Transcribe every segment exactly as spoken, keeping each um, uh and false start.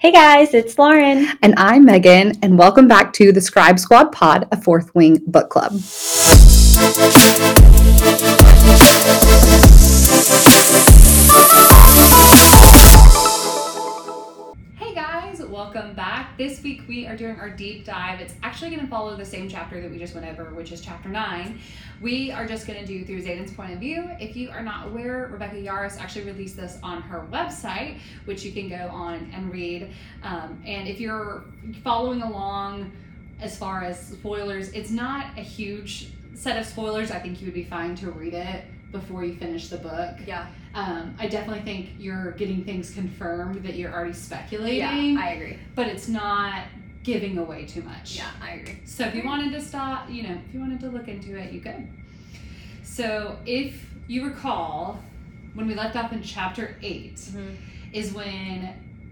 Hey guys, it's Lauren. And I'm Megan, and welcome back to the Scribe Squad Pod, a Fourth Wing book club. Hey guys, welcome back. This week we are doing our deep dive. It's actually going to follow the same chapter that we just went over, which is chapter nine. We are just going to do through Xaden's point of view. If you are not aware, Rebecca Yarros actually released this on her website, which you can go on and read. Um, and if you're following along as far as spoilers, it's not a huge set of spoilers. I think you would be fine to read it before you finish the book. Yeah. Um, I definitely think you're getting things confirmed that you're already speculating. Yeah, I agree. But it's not giving away too much. Yeah, I agree. So if you wanted to stop, you know, if you wanted to look into it, you could. So if you recall, when we left off in chapter eight, mm-hmm. is when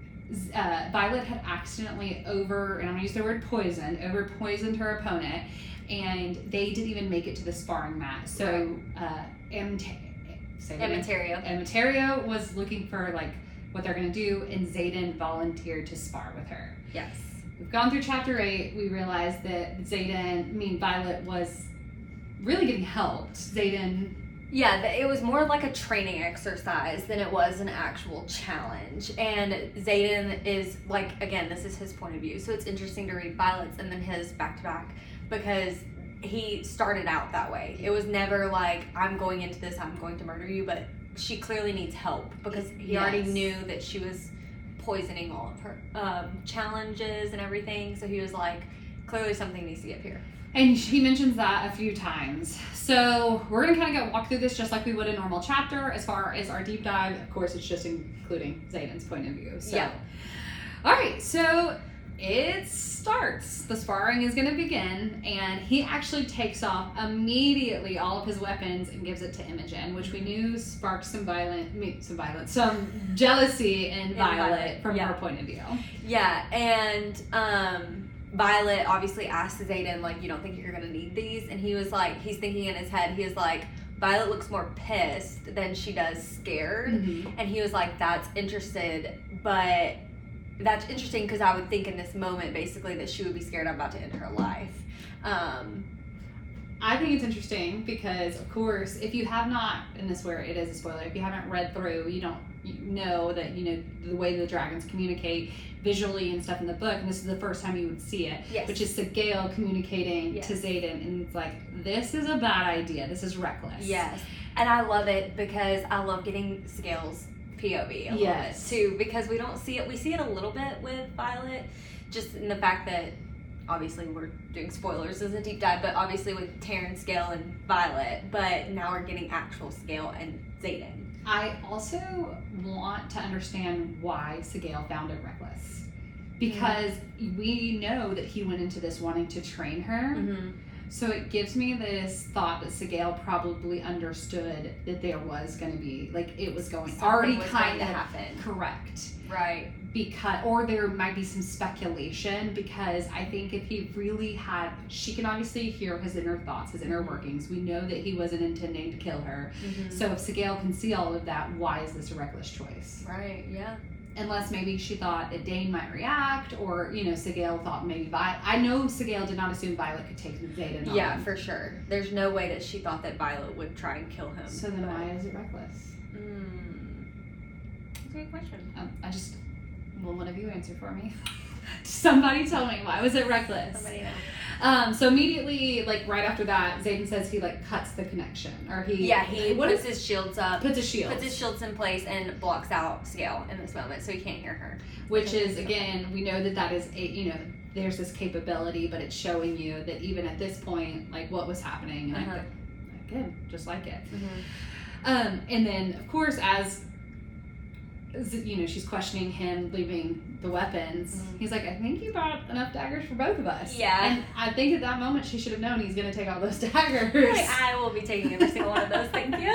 uh, Violet had accidentally over, and I'm gonna use the word poisoned, over poisoned her opponent, and they didn't even make it to the sparring mat. So, right. uh, and Emeterio. Emeterio was looking for like what they're gonna do, and Xaden volunteered to spar with her. Yes. We've gone through chapter eight. We realized that Xaden, I mean Violet, was really getting helped. Xaden. Yeah, it was more like a training exercise than it was an actual challenge. And Xaden is like, again, this is his point of view. So it's interesting to read Violet's and then his back to back because he started out that way. It was never like, I'm going into this, I'm going to murder you, but she clearly needs help because he yes. already knew that she was poisoning all of her um, challenges and everything. So he was like, clearly something needs to get here. And he mentions that a few times. So we're going to kind of go walk through this just like we would a normal chapter. As far as our deep dive, of course, it's just including Xaden's point of view. So. Yeah. All right, so it starts. The sparring is going to begin, and he actually takes off immediately all of his weapons and gives it to Imogen, which we knew sparked some violent, some violence, some jealousy in Violet, Violet from yeah. her point of view. Yeah, and um, Violet obviously asked Xaden, like, you don't think you're going to need these? And he was like, he's thinking in his head, he was like, Violet looks more pissed than she does scared. Mm-hmm. And he was like, that's interested, but that's interesting because I would think in this moment, basically, that she would be scared I'm about to end her life. Um, I think it's interesting because, of course, if you have not, and this is where it is a spoiler, if you haven't read through, you don't you know that, you know, the way the dragons communicate visually and stuff in the book, and this is the first time you would see it, yes. which is Sigale communicating yes. to Xaden, and it's like, this is a bad idea, this is reckless. Yes, and I love it because I love getting Sigale's P O V a yes. little bit too, because we don't see it, we see it a little bit with Violet, just in the fact that obviously we're doing spoilers as a deep dive, but obviously with Tairn, Sigale, and Violet, but now we're getting actual Sigale and Xaden. I also want to understand why Sigale found it reckless, because mm-hmm. we know that he went into this wanting to train her. Mm-hmm. So it gives me this thought that Sigale probably understood that there was going to be, like, it was going Something already was kind going of to happen. Correct. Right. Because, or there might be some speculation, because I think if he really had, she can obviously hear his inner thoughts, his inner workings. We know that he wasn't intending to kill her. Mm-hmm. So if Sigale can see all of that, why is this a reckless choice? Right, yeah. Unless maybe she thought that Dane might react, or, you know, Sigale thought maybe Violet. I know Sigale did not assume Violet could take Xaden on. Yeah, for sure. There's no way that she thought that Violet would try and kill him. So then why is it reckless? Mm. That's a good question. Um, I just, well, one of you answer for me. Somebody tell me, why was it reckless? Somebody know. Um, so immediately, like right after that, Xaden says he like cuts the connection, or he yeah he what puts is, his shields up, puts his shields, puts his shields in place, and blocks out Sigale in this moment, so he can't hear her. Which is again, we know that that is a you know there's this capability, but it's showing you that even at this point, like what was happening, and uh-huh. I, again, just like it. Mm-hmm. Um, and then of course as you know, she's questioning him leaving the weapons. Mm-hmm. He's like, I think you brought enough daggers for both of us. Yeah. And I think at that moment she should have known he's going to take all those daggers. Like, I will be taking every single one of those, thank you.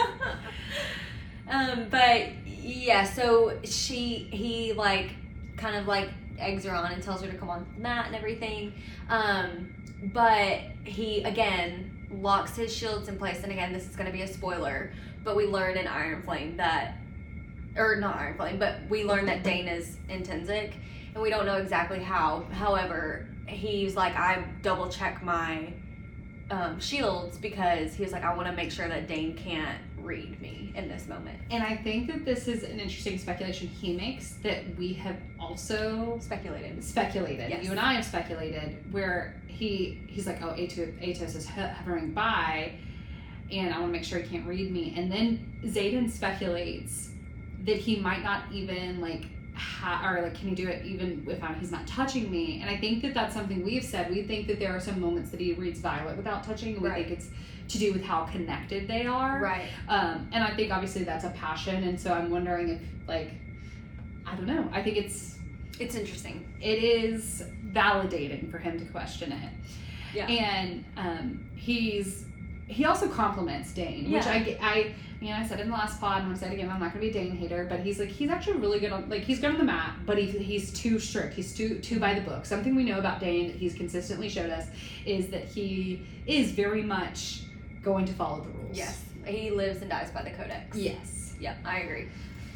um, but yeah, so she, he like, kind of like eggs her on and tells her to come on the mat and everything. Um, but he, again, locks his shields in place. And again, this is going to be a spoiler, but we learn in Iron Flame that or not Iron Flame, but we learned that Dane is Intrinsic, and we don't know exactly how. However, he's like, I double check my um, shields because he was like, I want to make sure that Dane can't read me in this moment. And I think that this is an interesting speculation he makes that we have also Speculated. speculated. Yes. You and I have speculated where he he's like, oh, Atos, Atos is hovering by, and I want to make sure he can't read me. And then Xaden speculates that he might not even like, ha- or like, can he do it even if I, he's not touching me? And I think that that's something we've said. We think that there are some moments that he reads Violet without touching, and we Right. think it's to do with how connected they are. Right. Um, and I think obviously that's a passion, and so I'm wondering if like, I don't know. I think it's It's interesting. it is validating for him to question it. Yeah. And um, he's he also compliments Dane, which Yeah. I I you know I said in the last pod, and I'm gonna say it again. I'm not gonna be a Dane hater, but he's like he's actually really good on like he's good on the map, but he, he's too strict. He's too too by the book. Something we know about Dane that he's consistently showed us is that he is very much going to follow the rules. Yes. He lives and dies by the codex. Yes. Yeah, I agree.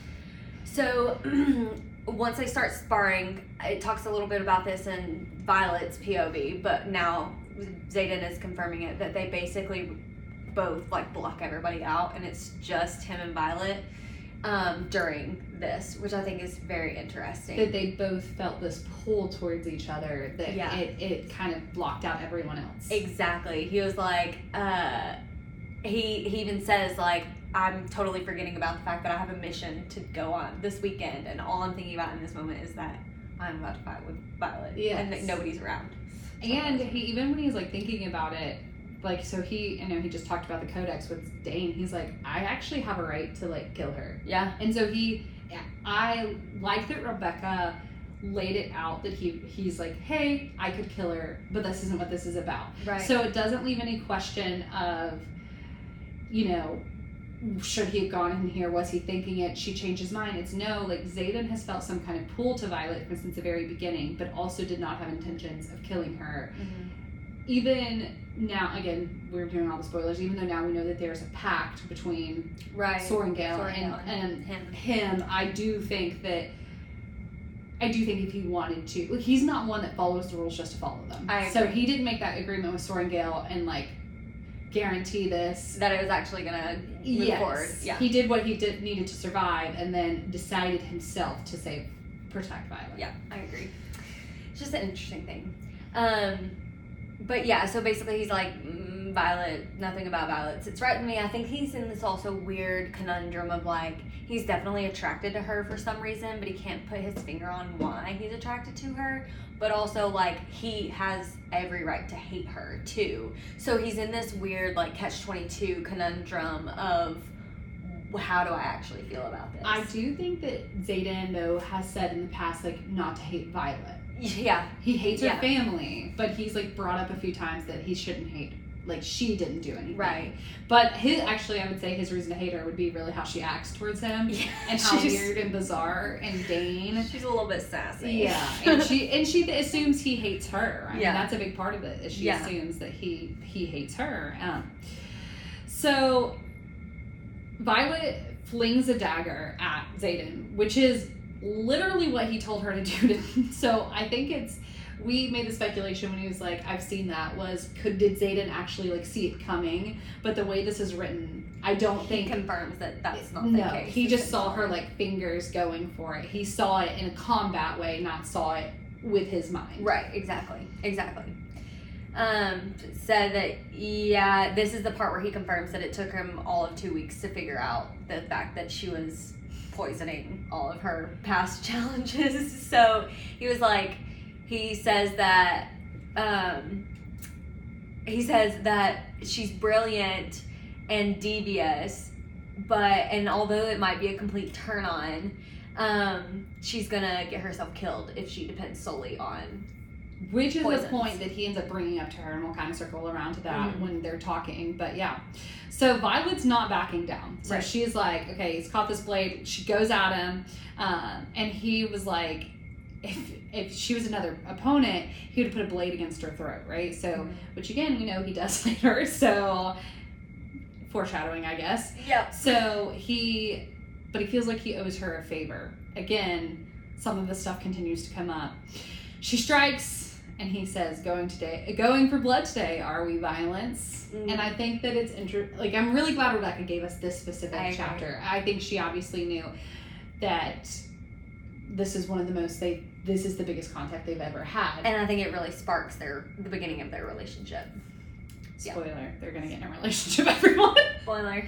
So once they start sparring, it talks a little bit about this in Violet's P O V, but now Xaden is confirming it that they basically both like block everybody out, and it's just him and Violet um, during this, which I think is very interesting. That they both felt this pull towards each other, that Yeah. it, it kind of blocked out everyone else. Exactly. He was like, uh, he he even says like, I'm totally forgetting about the fact that I have a mission to go on this weekend, and all I'm thinking about in this moment is that I'm about to fight with Violet, Yes. and that nobody's around. And he even when he's like thinking about it, like so he you know he just talked about the codex with Dane. He's like, I actually have a right to like kill her. Yeah. And so he, I like that Rebecca laid it out that he he's like, hey, I could kill her, but this isn't what this is about. Right. So it doesn't leave any question of, you know, should he have gone in here? Was he thinking it? She changed his mind. It's no, like Xaden has felt some kind of pull to Violet since the very beginning, but also did not have intentions of killing her. Mm-hmm. Even now, again, we're doing all the spoilers, even though now we know that there's a pact between Right. Sorengale Sorengale and, and him. him, I do think that I do think if he wanted to, like, he's not one that follows the rules just to follow them. I So agree. he didn't make that agreement with Sorengale and like guarantee this. That it was actually gonna move Yes. forward. Yeah. He did what he did needed to survive, and then decided himself to save, protect Violet. Yeah, I agree. It's just an interesting thing. Um, but yeah, so basically he's like, mm, Violet, nothing about Violet sits right with me. I think he's in this also weird conundrum of like, he's definitely attracted to her for some reason, but he can't put his finger on why he's attracted to her. But also like, he has every right to hate her too. So he's in this weird like catch twenty-two conundrum of, how do I actually feel about this? I do think that Xaden though has said in the past like not to hate Violet. Yeah. He hates her Yeah. family, but he's like brought up a few times that he shouldn't hate, like she didn't do anything. Right. But his actually, I would say his reason to hate her would be really how she acts towards him, Yeah. and how She's- weird and bizarre and Dane. She's a little bit sassy. Yeah, and she and she assumes he hates her. I mean, Yeah. that's a big part of it. Is she Yeah. assumes that he he hates her. Um, so Violet flings a dagger at Xaden, which is literally what he told her to do. To, so I think it's we made the speculation when he was like, I've seen that, was could did Xaden actually like see it coming? But the way this is written, I don't He think confirms that that's not no, the case. he It's just saw her like fingers going for it. He saw it in a combat way, not saw it with his mind. Right, exactly. Exactly. Um, said that, yeah, this is the part where he confirms that it took him all of two weeks to figure out the fact that she was poisoning all of her past challenges. So he was like, he says that, um, he says that she's brilliant and devious, but, and although it might be a complete turn on, um, she's gonna get herself killed if she depends solely on Which is Poisons. the point that he ends up bringing up to her, and we'll kind of circle around to that Mhm. when they're talking. But yeah, so Violet's not backing down. So Right. she's like, okay, he's caught this blade. She goes at him, um, and he was like, if if she was another opponent, he would have put a blade against her throat, right? So, Mhm. which again, we know he does later. So, foreshadowing, I guess. Yep. So he, but he feels like he owes her a favor. Again, some of the stuff continues to come up. She strikes, and he says, "Going today, going for blood today. Are we violence?" Mm. And I think that it's interesting. Like, I'm really glad Rebecca gave us this specific I chapter. I think she obviously knew that this is one of the most they. This is the biggest contact they've ever had, and I think it really sparks their the beginning of their relationship. Spoiler: yeah. They're gonna get in a relationship, everyone. Spoiler.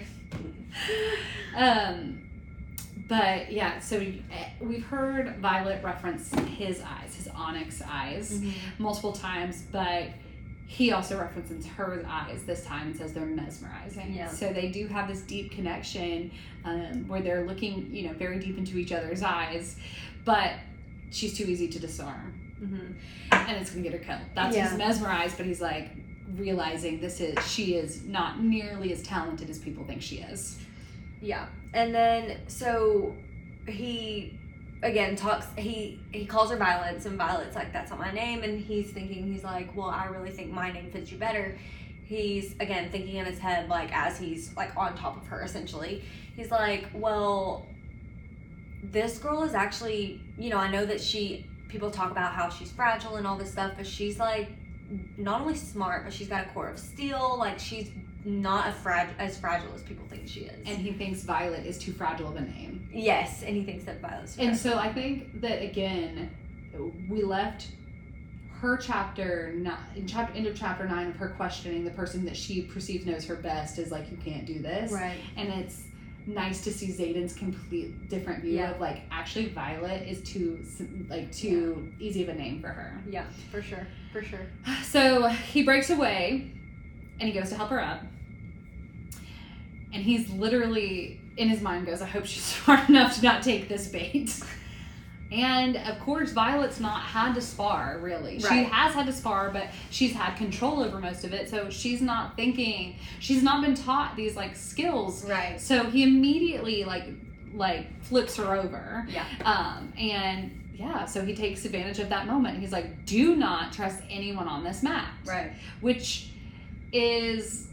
um. But yeah, so we've heard Violet reference his eyes, his onyx eyes, mm-hmm. multiple times, but he also references her eyes this time and says they're mesmerizing. Yeah. So they do have this deep connection um, where they're looking, you know, very deep into each other's eyes, but she's too easy to disarm, mm-hmm. and it's gonna get her killed. That's yeah. He's mesmerized, but he's like realizing this is she is not nearly as talented as people think she is. Yeah. And then, so he, again, talks, he, he calls her Violet, and Violet's like, that's not my name, and he's thinking, he's like, well, I really think my name fits you better. He's, again, thinking in his head, like, as he's, like, on top of her, essentially. He's like, well, this girl is actually, you know, I know that she, people talk about how she's fragile and all this stuff, but she's, like, not only smart, but she's got a core of steel, like, she's not a frag- as fragile as people think she is. And he thinks Violet is too fragile of a name. Yes, and he thinks that Violet's fragile. And so I think that, again, we left her chapter, not, in chapter, end of chapter nine of her questioning the person that she perceives knows her best is like, you can't do this. Right. And it's nice to see Xaden's complete different view yeah. of like, actually Violet is too, like, too yeah. easy of a name for her. Yeah, for sure, for sure. So he breaks away and he goes to help her up. And he's literally, in his mind, goes, I hope she's smart enough to not take this bait. And, of course, Violet's not had to spar, really. Right. She has had to spar, but she's had control over most of it. So she's not thinking, she's not been taught these, like, skills. Right. So he immediately, like, like flips her over. Yeah. Um, and, yeah, so he takes advantage of that moment. He's like, do not trust anyone on this mat. Right. Which is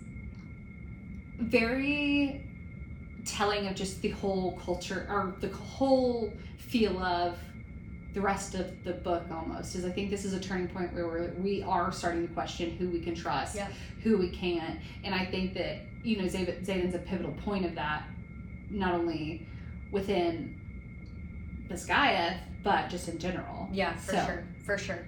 very telling of just the whole culture or the whole feel of the rest of the book almost is I think this is a turning point where we're, we are starting to question who we can trust, yeah. who we can't. And I think that, you know, Xaden's a pivotal point of that, not only within Basgiath, but just in general. Yeah, for so. sure, for sure.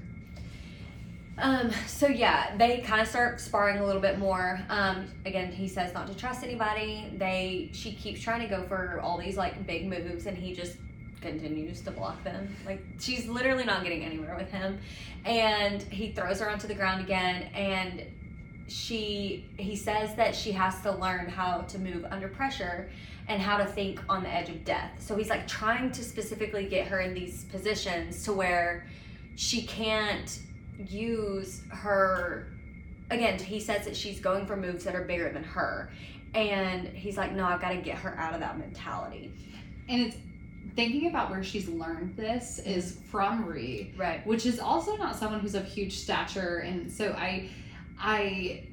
Um, so yeah, they kind of start sparring a little bit more. Um, again, he says not to trust anybody. They, she keeps trying to go for all these like big moves and he just continues to block them. Like she's literally not getting anywhere with him. And he throws her onto the ground again and she, he says that she has to learn how to move under pressure and how to think on the edge of death. So he's like trying to specifically get her in these positions to where she can't use her, again, he says that she's going for moves that are bigger than her. And he's like, no, I've got to get her out of that mentality. And it's thinking about where she's learned this is from Rhi. Right. Which is also not someone who's of huge stature. And so I, I,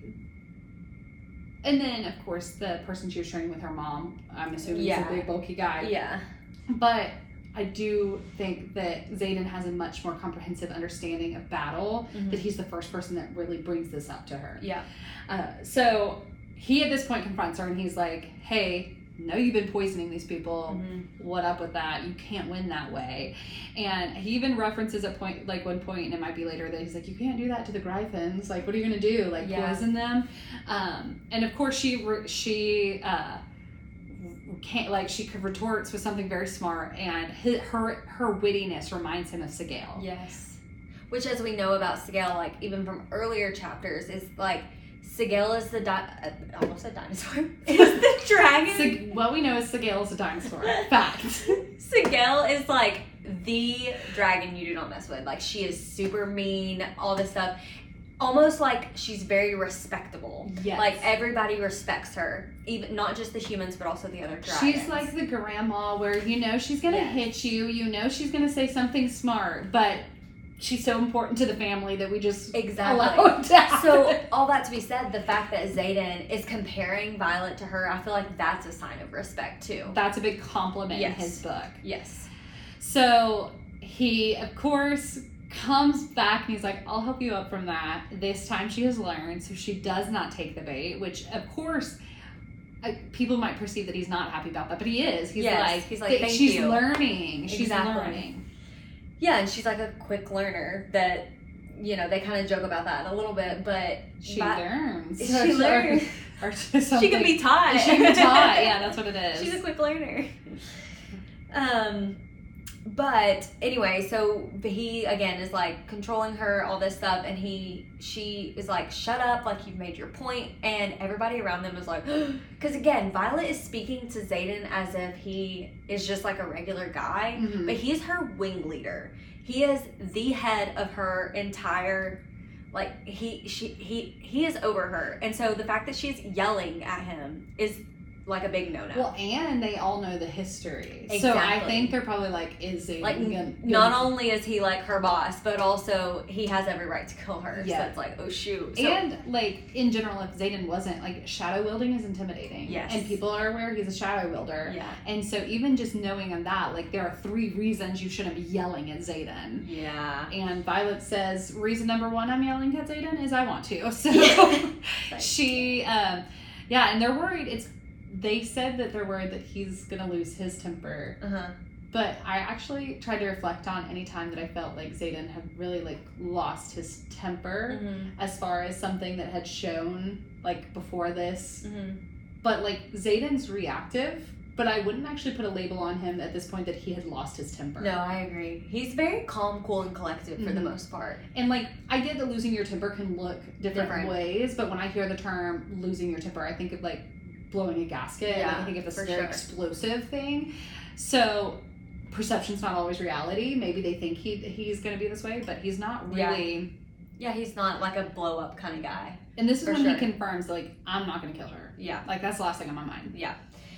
and then of course the person she was training with her mom, I'm assuming yeah. is a big bulky guy. Yeah. But I do think that Xaden has a much more comprehensive understanding of battle, mm-hmm. that he's the first person that really brings this up to her. Yeah. Uh, so he at this point confronts her and he's like, hey, no, you've been poisoning these people. Mm-hmm. What up with that? You can't win that way. And he even references a point, like one point, and it might be later, that he's like, you can't do that to the Gryphons. Like, what are you going to do? Like, yeah. poison them? Um, and of course, she, she, uh, can't, like, she retorts with something very smart, and his, her her wittiness reminds him of Sgaeyl. Yes. Which, as we know about Sgaeyl, like, even from earlier chapters, is like, Sgaeyl is the, di- uh, almost a dinosaur, is the dragon. Sig- what we know is Sgaeyl is a dinosaur. Fact. Sgaeyl is, like, the dragon you do not mess with. Like, she is super mean, all this stuff. Almost like she's very respectable. Yes. Like everybody respects her, even not just the humans, but also the other dragons. She's like the grandma where you know she's gonna yes. hit you, you know she's gonna say something smart, but she's so important to the family that we just exactly. allow it to happen. So all that to be said, the fact that Xaden is comparing Violet to her, I feel like that's a sign of respect too. That's a big compliment yes. in his book. Yes. So he, of course, comes back and he's like, I'll help you up from that. This time she has learned, so she does not take the bait, which, of course, uh, people might perceive that he's not happy about that, but he is. He's yes, like, he's like, thank she's you. learning. She's Exactly. learning. Yeah, and she's like a quick learner that, you know, they kind of joke about that a little bit, but She but learns. She learns. Or, or just she can be taught. She can be taught. Yeah, that's what it is. She's a quick learner. Um, but anyway, so he again is like controlling her, all this stuff, and he, she is like, shut up, like you've made your point, and everybody around them is like, because again, Violet is speaking to Xaden as if he is just like a regular guy, Mhm. but he's her wing leader. He is the head of her entire, like he, she, he, he is over her, and so the fact that she's yelling at him is like a big no-no. Well, and they all know the history. So I Exactly. think they're probably like, is Xaden Like, gonna, n- gonna not only is he like her boss, but also he has every right to kill her. Yeah. So it's like, oh shoot. So, and like in general, if Xaden wasn't like, shadow wielding is intimidating. Yes. And people are aware he's a shadow wielder. yeah. And so even just knowing of that, like there are three reasons you shouldn't be yelling at Xaden. Yeah. And Violet says, reason number one I'm yelling at Xaden is I want to. So Yeah. she, um, yeah, and they're worried. It's they said that they're worried that he's gonna lose his temper. Uh-huh. But I actually tried to reflect on any time that I felt like Xaden had really like lost his temper Mm-hmm. as far as something that had shown like before this. Mm-hmm. But like Xaden's reactive, but I wouldn't actually put a label on him at this point that he had lost his temper. No, I agree. He's very calm, cool, and collected for the Mhm. most part. And like I get that losing your temper can look different, Different. ways, but when I hear the term losing your temper, I think of like blowing a gasket. Yeah, like, I think of this for very sure. explosive thing. So perception's not always reality. Maybe they think he he's gonna be this way, but he's not Yeah. really. Yeah, he's not like a blow up kind of guy. And this is For when sure. he confirms like I'm not gonna kill her. Yeah. Like that's the last thing on my mind. Yeah.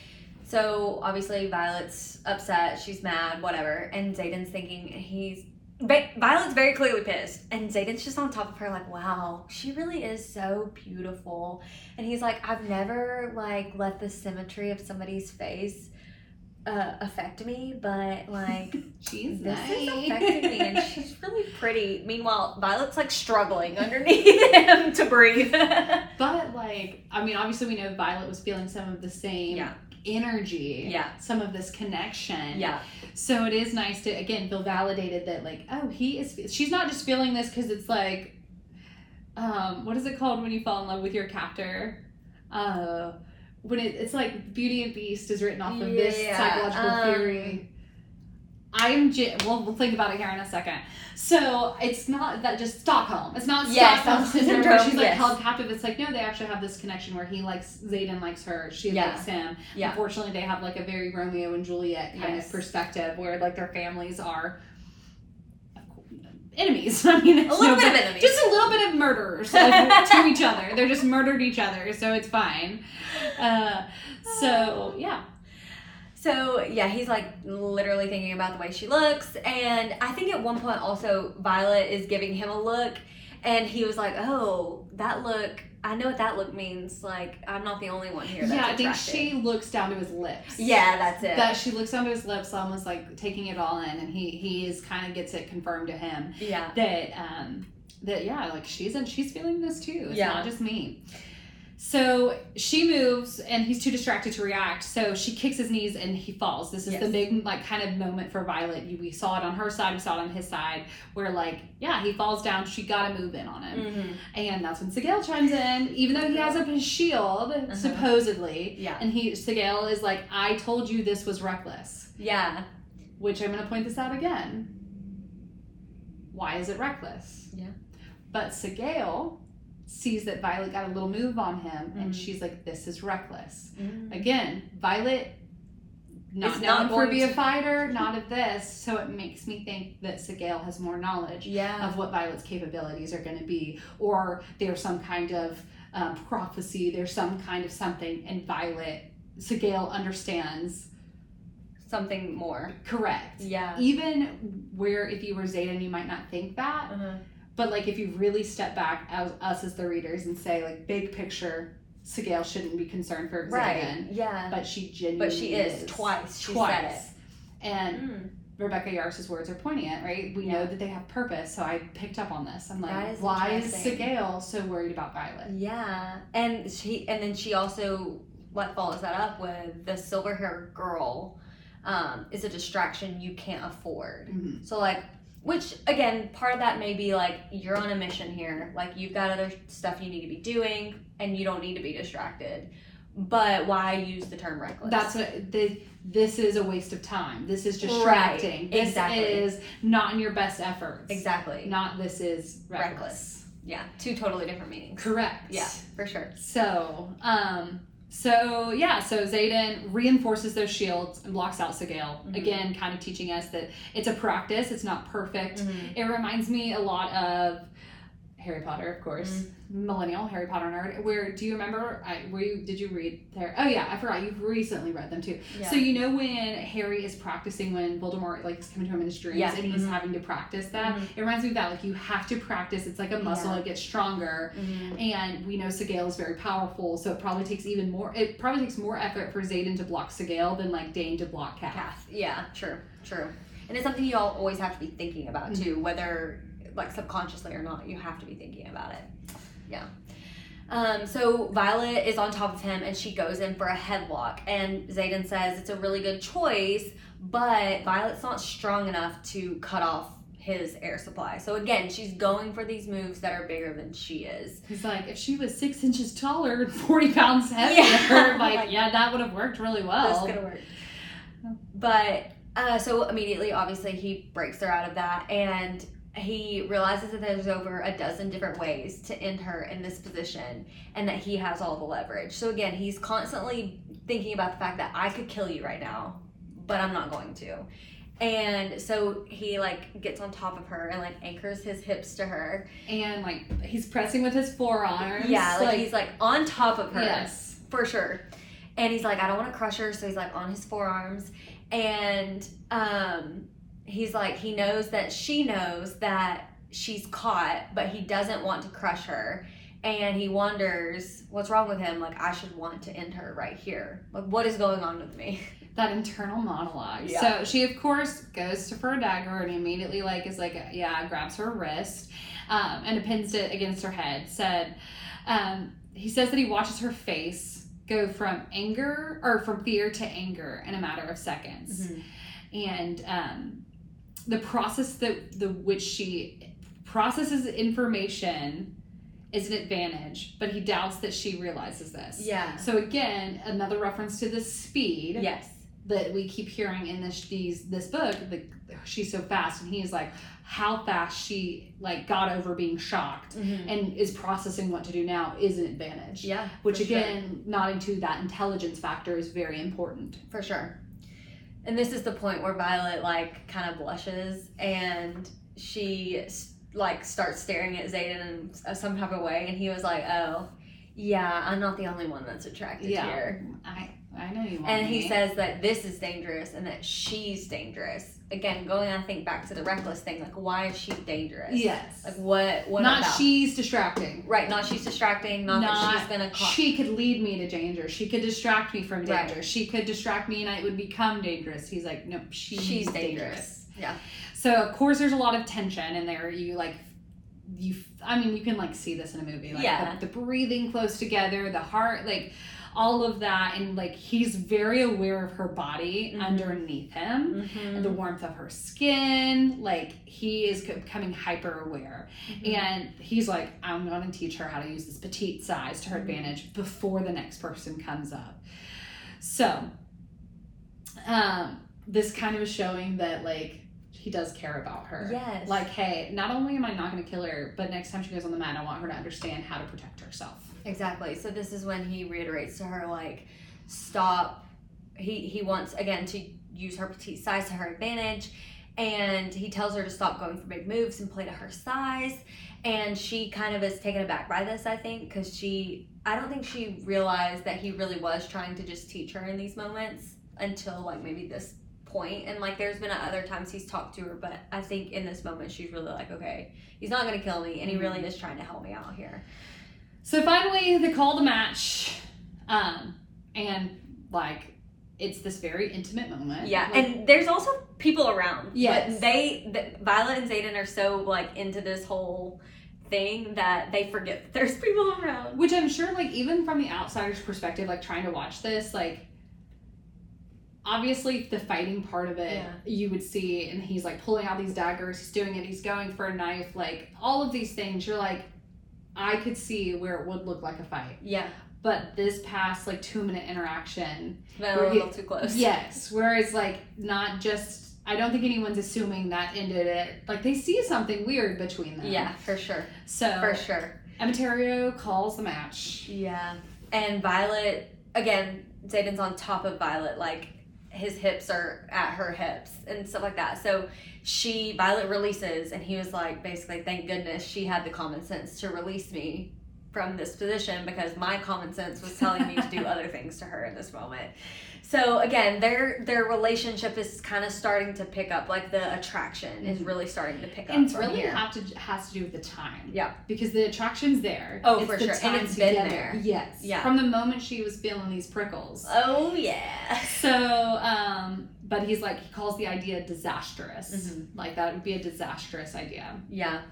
So obviously Violet's upset, she's mad, whatever, and Xaden's thinking he's Ba- Violet's very clearly pissed, and Xaden's just on top of her like, wow, she really is so beautiful. And he's like, I've never like let the symmetry of somebody's face uh, affect me, but like She's this nice. is affecting me, and she's really pretty. Meanwhile, Violet's like struggling underneath him to breathe. But like I mean, obviously we know Violet was feeling some of the same Yeah. energy. Yeah. Some of this connection. Yeah. So it is nice to again feel validated that like, oh, he is she's not just feeling this because it's like um what is it called when you fall in love with your captor? Uh when it, it's like Beauty and Beast is written off of this Yeah, psychological um, theory. I am j- well we'll think about it here in a second. So it's not that just Stockholm. It's not Yes, Stockholm Stockholm syndrome where she's syndrome, like yes. held captive. It's like no, they actually have this connection where he likes Xaden likes her, she Yeah. likes him. Yeah. Unfortunately, they have like a very Romeo and Juliet kind Yes. of perspective where like their families are enemies. I mean, it's A little no- bit of enemies. just a little bit of murderers like, to each other. They're just murdered each other, so it's fine. Uh, so yeah, So yeah, he's like literally thinking about the way she looks, and I think at one point also Violet is giving him a look, and he was like, "Oh, that look. I know what that look means. Like I'm not the only one here." That's yeah. I think attracted." she looks down to his lips. Yeah, that's it. That she looks down to his lips, almost like taking it all in, and he he is kind of gets it confirmed to him yeah. that um that yeah, like she's and she's feeling this too. It's Yeah. not just me. So she moves and he's too distracted to react. So she kicks his knees and he falls. This is Yes. the big like kind of moment for Violet. You- We saw it on her side, we saw it on his side, where like, yeah, he falls down, she gotta move in on him. Mm-hmm. And that's when Sigel chimes in, even though he has up his shield, supposedly. Yeah. And he Sigel is like, I told you this was reckless. Yeah. Which I'm gonna point this out again. Why is it reckless? Yeah. But Sigel sees that Violet got a little move on him, and Mhm. she's like, this is reckless. Mm-hmm. Again, Violet, not It's known not for going be a to- fighter, not of this, so it makes me think that Sigel has more knowledge Yeah. of what Violet's capabilities are going to be, or there's some kind of um, prophecy, there's some kind of something, and Violet, Sigel understands. Something more. Correct. Yeah. Even where if you were Xaden, you might not think that. Uh-huh. But like if you really step back as us as the readers and say like big picture, Sigel shouldn't be concerned for Xaden. Right. Yeah. But she genuinely But she is twice. She twice. said it. And Mm. Rebecca Yarros' words are poignant, right? We Yeah. know that they have purpose, so I picked up on this. I'm That like, is why is interesting. Sigale so worried about Violet? Yeah, and she and then she also like follows that up with the silver haired girl um, is a distraction you can't afford. Mm-hmm. So like, which again, part of that may be like you're on a mission here, like you've got other stuff you need to be doing, and you don't need to be distracted. But why use the term reckless? That's what the, this is a waste of time. This is distracting. Right, This exactly. is not in your best efforts. exactly Not this is reckless. reckless. Yeah, two totally different meanings. Correct. Yeah, for sure. So, um, so yeah, so Xaden reinforces those shields and blocks out Sigale. Mhm. Again, kind of teaching us that it's a practice. It's not perfect. Mhm. It reminds me a lot of Harry Potter, of course, Mm-hmm. millennial Harry Potter nerd. Where do you remember? I, were you? Did you read there? Oh yeah, I forgot. You've recently read them too. Yeah. So you know when Harry is practicing when Voldemort like is coming to him in his dreams Yeah. and he's Mhm. having to practice that. Mhm. It reminds me of that. Like you have to practice. It's like a muscle. Yeah. It gets stronger. Mhm. And we know Sigale is very powerful, so it probably takes even more. It probably takes more effort for Xaden to block Sigale than like Dane to block Cath. Cath. Yeah, true, true. And it's something you all always have to be thinking about too, Mm-hmm. whether like subconsciously or not. You have to be thinking about it. Yeah. Um, so Violet is on top of him and she goes in for a headlock, and Xaden says it's a really good choice, but Violet's not strong enough to cut off his air supply. So again, she's going for these moves that are bigger than she is. He's like, if she was six inches taller and forty pounds heavier, Yeah. like, Like, yeah, that would have worked really well. This could have worked. But uh, so immediately, obviously, he breaks her out of that, and he realizes that there's over a dozen different ways to end her in this position, and that he has all the leverage. So again, he's constantly thinking about the fact that I could kill you right now, but I'm not going to. And so he like gets on top of her and like anchors his hips to her. And like he's pressing with his forearms. Yeah, like, he's like on top of her. Yes. For sure. And he's like, I don't want to crush her, so he's like on his forearms. And um he's like, he knows that she knows that she's caught, but he doesn't want to crush her. And he wonders what's wrong with him. Like, I should want to end her right here. Like, what is going on with me? That internal monologue. Yeah. So she, of course, goes to for a dagger and immediately, like, is like, yeah, grabs her wrist um, and pins it against her head. Said, um, he says that he watches her face go from anger or from fear to anger in a matter of seconds. Mm-hmm. And um, the process that the which she processes information is an advantage, but he doubts that she realizes this. Yeah. So again, another reference to the speed Yes. that we keep hearing in this these this book. The, she's so fast, and he's like, how fast she like got over being shocked Mm-hmm. and is processing what to do now is an advantage. Yeah. Which for sure. again, nodding to that intelligence factor is very important. For sure. And this is the point where Violet like kind of blushes and she like starts staring at Xaden in some type of way, and he was like, "Oh, yeah, I'm not the only one that's attracted Yeah. here." I I know you want And me. he says that this is dangerous and that she's dangerous. Again, going I think back to the reckless thing, like why is she dangerous? Yes. Like what? What not about? she's distracting. Right. Not she's distracting. Not, that she's gonna. Cause, she could lead me to danger. She could distract me from danger. Right. She could distract me and I would become dangerous. He's like, no, she's, she's dangerous. dangerous. Yeah. So of course there's a lot of tension in there. You like, you. I mean, you can like see this in a movie. Like Yeah. the, the breathing close together, the heart, like all of that, and like he's very aware of her body Mhm. underneath him. Mm-hmm. The warmth of her skin, like he is becoming hyper aware. Mm-hmm. And he's like, I'm going to teach her how to use this petite size to her Mhm. advantage before the next person comes up. So, um, this kind of is showing that, like, he does care about her. Yes. Like, hey, not only am I not going to kill her, but next time she goes on the mat, I want her to understand how to protect herself. Exactly. So this is when he reiterates to her, like, stop. He he wants, again, to use her petite size to her advantage. And he tells her to stop going for big moves and play to her size. And she kind of is taken aback by this, I think, because she, I don't think she realized that he really was trying to just teach her in these moments until, like, maybe this point. And, like, there's been other times he's talked to her, but I think in this moment she's really like, okay, he's not going to kill me, and he really is trying to help me out here. So finally, they call the match. Um, and, like, it's this very intimate moment. Yeah, Like, and there's also people around. Yes. But they, the, Violet and Xaden are so, like, into this whole thing that they forget that there's people around. which I'm sure, like, even from the outsider's perspective, like, trying to watch this, like, obviously the fighting part of it, Yeah. you would see, and he's, like, pulling out these daggers, he's doing it, he's going for a knife, like, all of these things, you're like, I could see where it would look like a fight. Yeah. But this past, like, two-minute interaction, But Where a he- little too close. yes, whereas, like, not just, I don't think anyone's assuming that ended it. Like, they see something weird between them. Yeah, for sure. So, For sure. Emeterio calls the match. Yeah. And Violet, again, Xaden's on top of Violet, like, his hips are at her hips and stuff like that. So she, Violet releases, and he was like, basically, thank goodness she had the common sense to release me from this position, because my common sense was telling me to do other things to her in this moment. So again, their their relationship is kind of starting to pick up, like the attraction is really starting to pick up. And it's from really here. have to has to do with the time. Yeah. Because the attraction's there. Oh, It's for the sure. And time it's been together. there. Yes. Yeah. From the moment she was feeling these prickles. Oh yeah. So, um, but he's like, he calls the idea disastrous. Mhm. Like, that would be a disastrous idea. Yeah.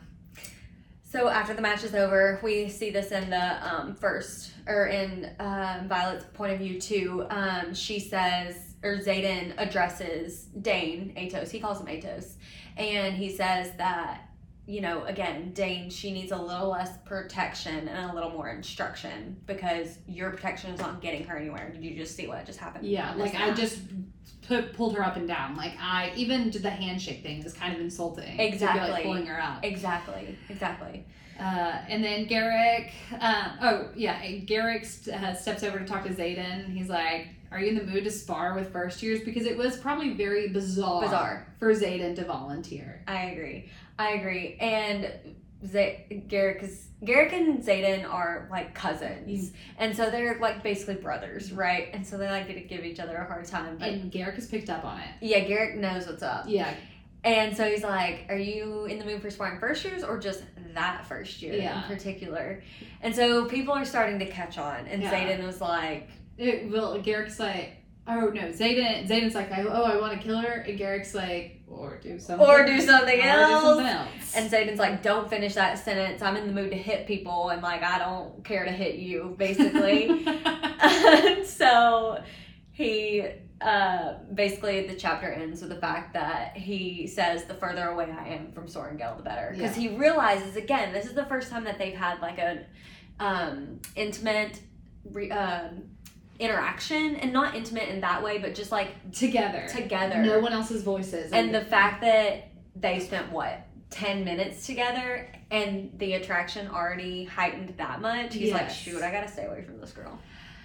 So after the match is over, we see this in the um, first, or in um, Violet's point of view too. Um, she says, or Xaden addresses Dane, Atos, he calls him Atos, and he says that, you know, again, Dane, she needs a little less protection and a little more instruction, because your protection is not getting her anywhere. Did you just see what just happened? Yeah, on this like, I match? just put, pulled her up and down. Like, I, even did the handshake thing is kind of insulting. To be, Exactly. like, pulling her up. Exactly, exactly. Uh, and then Garrick, um, oh, yeah, Garrick uh, steps over to talk to Xaden, and he's like, are you in the mood to spar with first years? Because it was probably very bizarre, Bizarre. for Xaden to volunteer. I agree. I agree. And Z- Garrick is Garrick and Xaden are like cousins, and so they're like basically brothers, right? And so they like to give each other a hard time. But And Garrick has picked up on it. yeah, Garrick knows what's up, Yeah. and so he's like, "Are you in the mood for sparring first years, or just that first year Yeah. in particular?" And so people are starting to catch on, and Yeah. Xaden was like, It, well, Garrick's like, oh no, Xaden, Xaden's like, oh, I want to kill her. And Garrick's like, or do something. "Or do something Or else." do something else. And Xaden's like, don't finish that sentence. I'm in the mood to hit people, and like, I don't care to hit you, basically. And so he, uh, basically, the chapter ends with the fact that he says, the further away I am from Sorengel, the better. Because Yeah. he realizes, again, this is the first time that they've had like an um, intimate re- um, interaction, and not intimate in that way, but just like together. together. No one else's voices. And the fact that they spent, what, ten minutes together, and the attraction already heightened that much, he's like, Yes. shoot, I gotta stay away from this girl.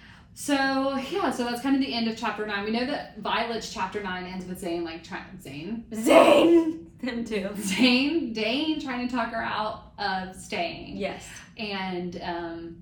So, yeah, so that's kind of the end of chapter nine. We know that Violet's chapter nine ends with Zane, like, trying, Zane? Zane! Him too. Zane, Dane trying to talk her out of staying. Yes. And um,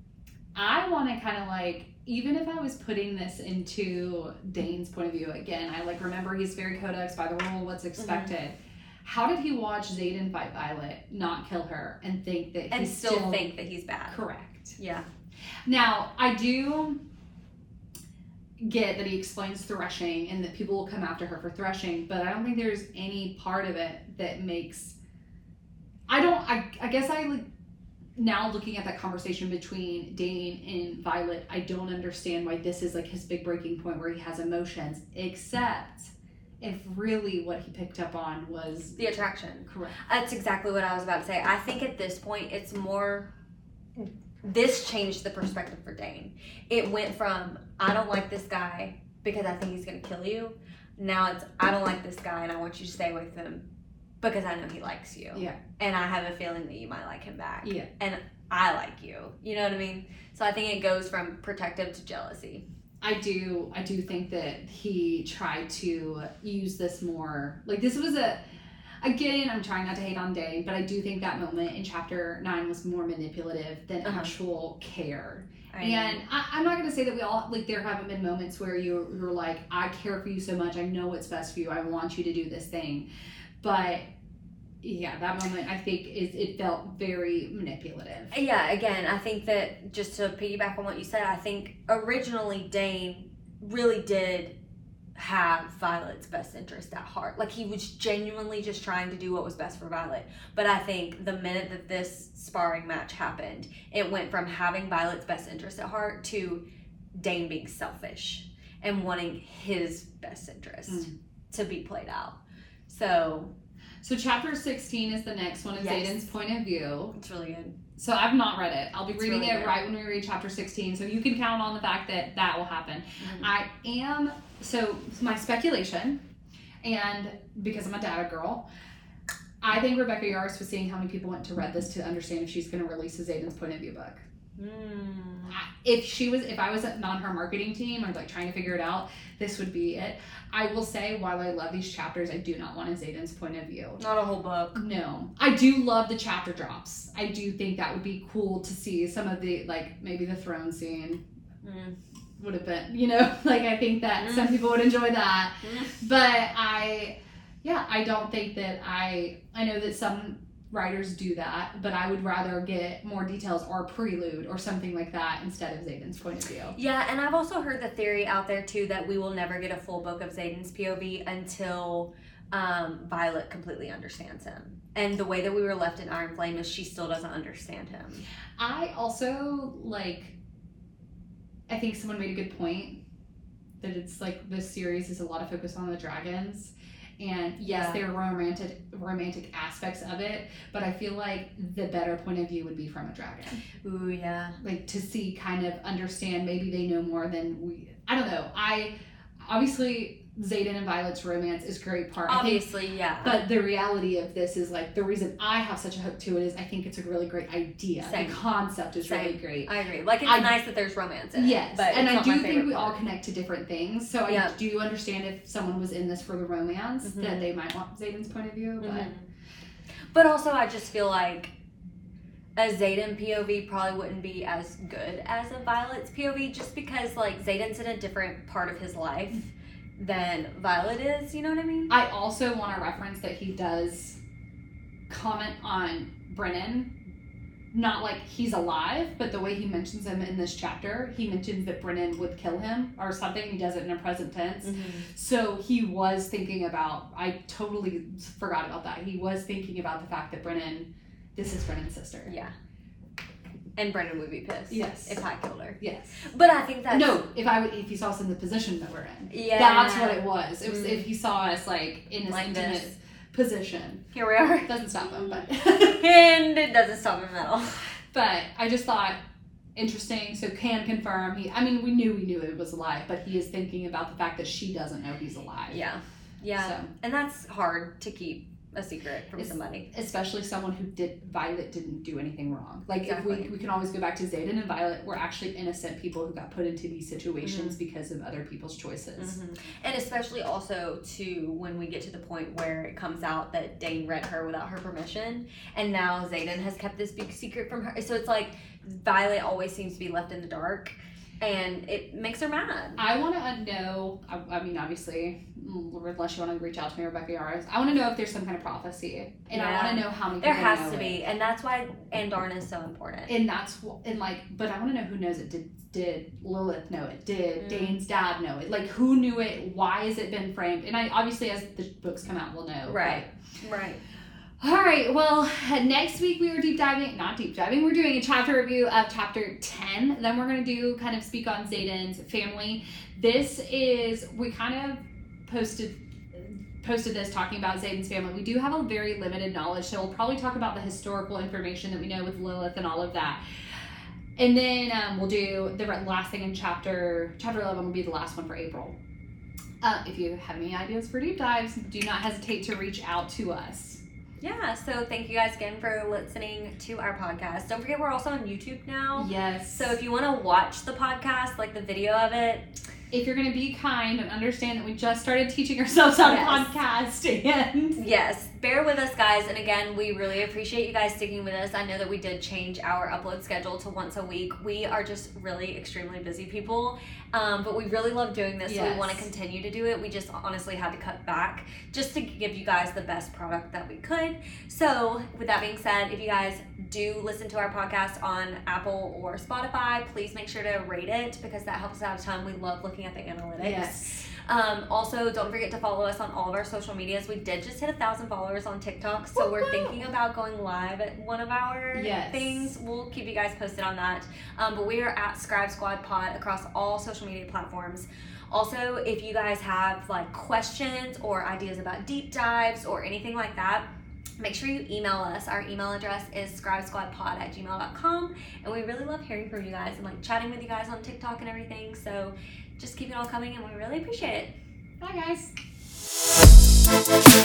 I want to kind of like, even if I was putting this into Dane's point of view, again, I like remember he's very codex by the rule, what's expected. Mm-hmm. How did he watch Xaden fight Violet, not kill her, and think that And he's still, still think that he's bad. correct? Yeah. Now, I do get that he explains threshing and that people will come after her for threshing, but I don't think there's any part of it that makes. I don't. I, I guess I like now looking at that conversation between Dane and Violet. I don't understand why this is like his big breaking point where he has emotions, except if really what he picked up on was The attraction. correct. That's exactly what I was about to say. I think at this point, it's more. This changed the perspective for Dane. It went from, I don't like this guy because I think he's going to kill you. Now it's, I don't like this guy and I want you to stay with him because I know he likes you. Yeah. And I have a feeling that you might like him back. Yeah. And I like you. You know what I mean? So I think it goes from protective to jealousy. I do I do think that he tried to use this more, like this was a, again, I'm trying not to hate on Dane, but I do think that moment in chapter nine was more manipulative than Uh-huh. actual care. I And I, I'm not going to say that we all, like there haven't been moments where you, you're like, I care for you so much, I know what's best for you, I want you to do this thing. But yeah, that moment I think is it felt very manipulative. Yeah, again, I think that just to piggyback on what you said, I think originally Dane really did have Violet's best interest at heart. Like, he was genuinely just trying to do what was best for Violet. But I think the minute that this sparring match happened, it went from having Violet's best interest at heart to Dain being selfish and wanting his best interest mm. to be played out. So, so chapter sixteen is the next one of yes. Xaden's point of view. It's really good. So I've not read it. I'll be it's reading really it good. Right when we read chapter sixteen. So you can count on the fact that that will happen. Mm-hmm. I am, so my speculation, and because I'm a data girl, I think Rebecca Yarros was seeing how many people went to read this to understand if she's going to release a Xaden's point of view book. Mm. If she was, if I was on her marketing team or like trying to figure it out, this would be it. I will say, while I love these chapters, I do not want a Xaden's point of view. Not a whole book. No. I do love the chapter drops. I do think that would be cool to see some of the, like, maybe the throne scene mm. would have been, you know, like, I think that mm. some people would enjoy that. Mm. But I, yeah, I don't think that I, I know that some writers do that, but I would rather get more details or a prelude or something like that instead of Xaden's point of view. Yeah, and I've also heard the theory out there too that we will never get a full book of Xaden's P O V until um, Violet completely understands him. And the way that we were left in Iron Flame is she still doesn't understand him. I also, like, I think someone made a good point that it's like this series is a lot of focus on the dragons. And yes, yeah. there are romantic romantic aspects of it, but I feel like the better point of view would be from a dragon. Ooh, yeah. Like, to see, kind of understand, maybe they know more than we, I don't know. I, obviously, Xaden and Violet's romance is a great part. Obviously, think, yeah. But the reality of this is, like, the reason I have such a hook to it is I think it's a really great idea. Same. The concept is Same. really great. I agree. Like, it's I, nice that there's romance in yes, it. Yes, and I do think we part. all connect to different things. So yep. I do understand if someone was in this for the romance, mm-hmm. that they might want Xaden's point of view. But, mm-hmm. but also, I just feel like a Xaden P O V probably wouldn't be as good as a Violet's P O V, just because, like, Xaden's in a different part of his life than Violet is, you know what I mean? I also want to reference that he does comment on Brennan, not like he's alive, but the way he mentions him in this chapter, he mentions that Brennan would kill him or something. He does it in a present tense. Mm-hmm. So he was thinking about, I totally forgot about that. He was thinking about the fact that Brennan, this is Brennan's sister. Yeah. And Brennan would be pissed. Yes. If I killed her. Yes. But I think that's... No, if I would, if he saw us in the position that we're in. Yeah. That's what it was. It was mm. if he saw us, like, in this like intimate this. position. Here we are. Doesn't stop him, but... and it doesn't stop him at all. But I just thought, interesting. So can confirm. He. I mean, we knew we knew it was alive, but he is thinking about the fact that she doesn't know he's alive. Yeah. Yeah. So. And that's hard to keep a secret from it's, somebody, especially someone who did Violet didn't do anything wrong. Like, exactly. if we we can always go back to Xaden and Violet were actually innocent people who got put into these situations mm-hmm. because of other people's choices. Mm-hmm. And especially also to when we get to the point where it comes out that Dain read her without her permission, and now Xaden has kept this big secret from her. So it's like Violet always seems to be left in the dark. And it makes her mad. I want to know, I, I mean, obviously, unless you want to reach out to me, Rebecca Yarros, I want to know if there's some kind of prophecy. And yeah. I want to know how many there people know has to it. be. And that's why Andarn is so important. And that's, and like, but I want to know who knows it. Did did Lilith know it? Did mm. Dain's dad know it? Like, who knew it? Why has it been framed? And I, obviously, as the books come out, we'll know. Right, but, right. All right, well, next week we are deep diving, not deep diving, we're doing a chapter review of chapter ten. Then we're going to do kind of speak on Xaden's family. This is, we kind of posted posted this talking about Xaden's family. We do have a very limited knowledge, so we'll probably talk about the historical information that we know with Lilith and all of that. And then um, we'll do the last thing in chapter, chapter eleven will be the last one for April. Uh, if you have any ideas for deep dives, do not hesitate to reach out to us. Yeah, so thank you guys again for listening to our podcast. Don't forget we're also on YouTube now. Yes. So if you want to watch the podcast, like the video of it. If you're going to be kind and understand that we just started teaching ourselves how yes. to podcast. And yes, bear with us, guys. And again, we really appreciate you guys sticking with us. I know that we did change our upload schedule to once a week. We are just really extremely busy people. Um, but we really love doing this, yes. so we want to continue to do it. We just honestly had to cut back just to give you guys the best product that we could. So with that being said, if you guys do listen to our podcast on Apple or Spotify, please make sure to rate it because that helps us out a ton. We love looking at the analytics. Yes. Um, also, don't forget to follow us on all of our social medias. We did just hit a thousand followers on TikTok, so we're thinking about going live at one of our Yes. things. We'll keep you guys posted on that. Um, but we are at Scribe Squad Pod across all social media platforms. Also, if you guys have like questions or ideas about deep dives or anything like that, make sure you email us. Our email address is scribesquadpod at gmail dot com, and we really love hearing from you guys and like chatting with you guys on TikTok and everything. So just keep it all coming, and we really appreciate it. Bye, guys.